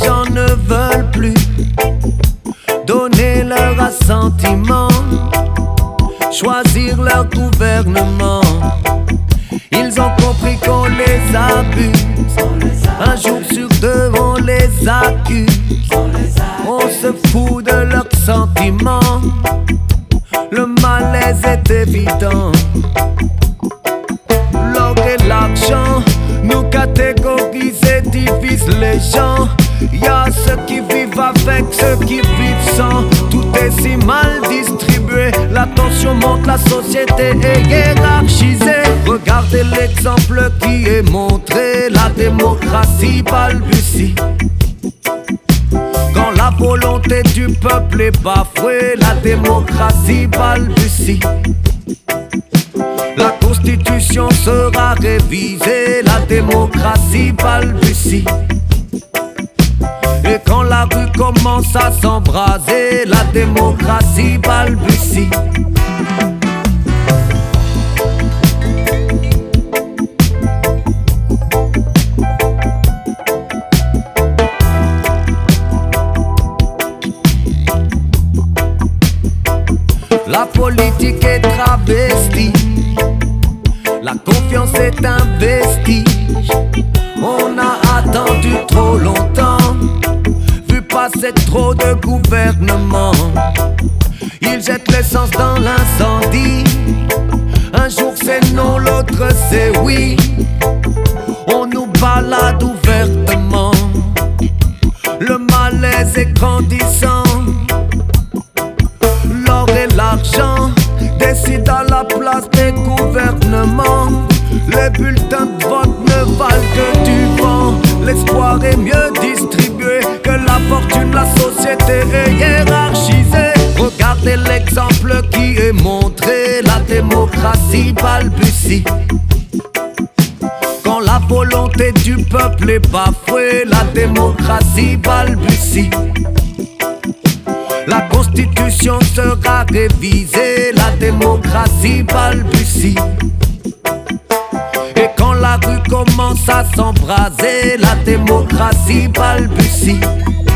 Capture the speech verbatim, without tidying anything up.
gens ne veulent plus donner leur assentiment, choisir leur gouvernement. Ils ont compris qu'on les abuse, un jour sur deux on les accuse. On se fout de leurs sentiments, le malaise est évident. L'or et l'argent nous catégorisent et divisent les gens. Y'a ceux qui vivent avec, ceux qui vivent sans. Tout est si mal distribué, la tension monte, la société est hiérarchisée. Regardez l'exemple qui est montré, la démocratie balbutie. Quand la volonté du peuple est bafouée, la démocratie balbutie. La constitution sera révisée, la démocratie balbutie. Et quand la rue commence à s'embraser, la démocratie balbutie. La politique est travestie, la confiance est un vestige. On a attendu trop longtemps, vu passer trop de gouvernements. Ils jettent l'essence dans l'incendie, un jour c'est non, l'autre c'est oui. On nous balade ouvertement, le malaise est grandissant. L'or et l'argent décident à la place des gouvernements. Les bulletins de vote ne valent que du vent. L'espoir est mieux distribué que la fortune, la société est hiérarchisée. Regardez l'exemple qui est montré, la démocratie balbutie. Quand la volonté du peuple est bafouée, la démocratie balbutie. La constitution sera révisée, la démocratie balbutie. Et quand la rue commence à s'embraser, la démocratie balbutie.